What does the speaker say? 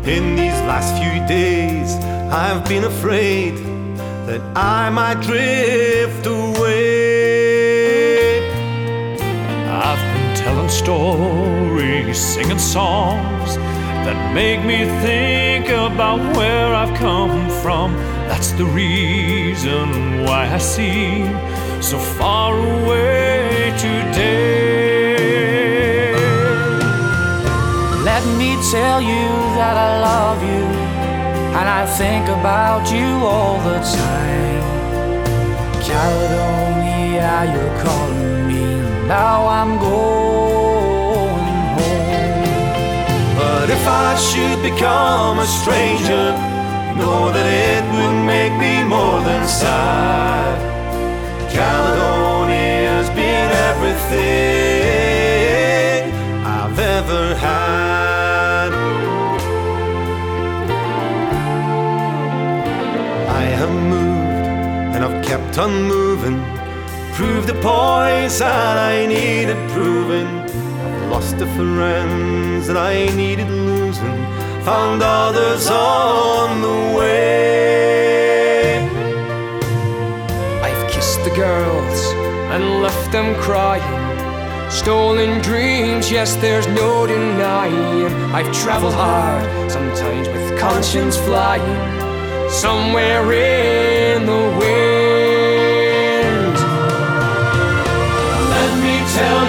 In these last few days, I've been afraid that I might drift away. I've been telling stories, singing songs that make me think about where I've come from. That's the reason why I seem so far away today. Let me tell you that I love you, and I think about you all the time. Caledonia, you're calling me, now I'm going home. But if I should become a stranger, know that it would make me more than sad. Caledonia's been everything I've ever had. I have moved and I've kept on moving, proved the points that I needed proving. I've lost the friends that I needed losing, found others on the way. I've kissed the girls and left them crying. Stolen dreams, yes, there's no denying. I've traveled hard, sometimes with conscience flying, somewhere in the wind. Let me tell